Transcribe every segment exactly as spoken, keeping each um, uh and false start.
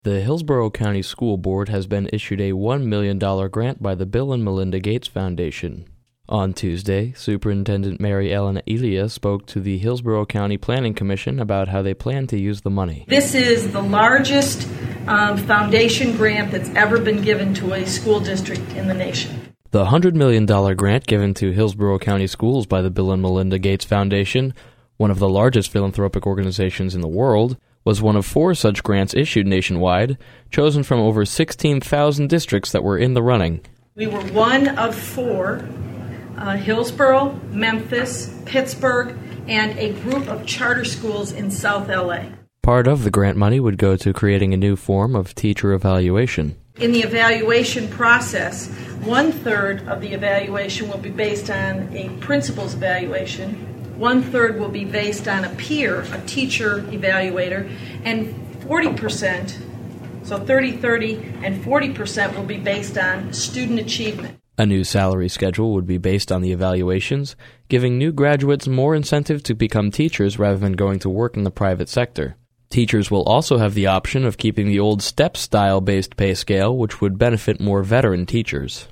The Hillsborough County School Board has been issued a one million dollars grant by the Bill and Melinda Gates Foundation. On Tuesday, Superintendent Mary Ellen Elia spoke to the Hillsborough County Planning Commission about how they plan to use the money. This is the largest um, foundation grant that's ever been given to a school district in the nation. The one hundred million dollars grant given to Hillsborough County Schools by the Bill and Melinda Gates Foundation, one of the largest philanthropic organizations in the world, was one of four such grants issued nationwide, chosen from over sixteen thousand districts that were in the running. We were one of four, uh, Hillsborough, Memphis, Pittsburgh, and a group of charter schools in South L A. Part of the grant money would go to creating a new form of teacher evaluation. In the evaluation process, one-third of the evaluation will be based on a principal's evaluation. One-third will be based on a peer, a teacher evaluator, and forty percent, so thirty thirty, and forty percent will be based on student achievement. A new salary schedule would be based on the evaluations, giving new graduates more incentive to become teachers rather than going to work in the private sector. Teachers will also have the option of keeping the old step-style-based pay scale, which would benefit more veteran teachers.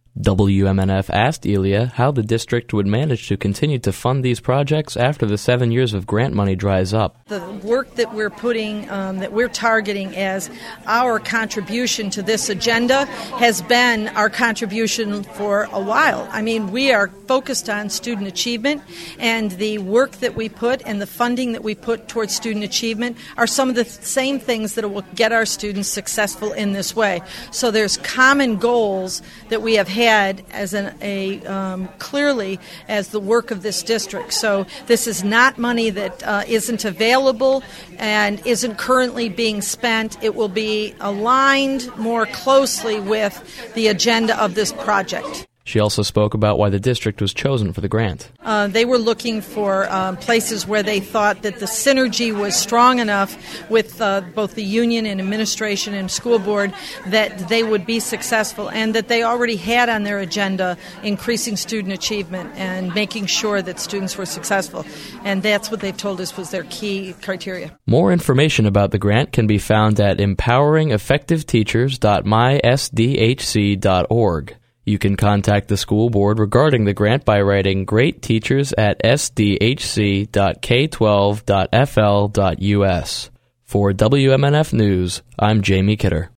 W M N F asked Elia how the district would manage to continue to fund these projects after the seven years of grant money dries up. The work that we're putting, um, that we're targeting as our contribution to this agenda has been our contribution for a while. I mean, we are focused on student achievement, and the work that we put and the funding that we put towards student achievement are some of the same things that will get our students successful in this way. So there's common goals that we have had as an, a um, clearly as the work of this district. So this is not money that uh, isn't available and isn't currently being spent. It will be aligned more closely with the agenda of this project. She also spoke about why the district was chosen for the grant. Uh, they were looking for um, places where they thought that the synergy was strong enough with uh, both the union and administration and school board that they would be successful, and that they already had on their agenda increasing student achievement and making sure that students were successful. And that's what they've told us was their key criteria. More information about the grant can be found at empowering effective teachers dot my s d h c dot org. You can contact the school board regarding the grant by writing great teachers at s d h c dot k twelve dot f l dot u s. For W M N F News, I'm Jamie Kidder.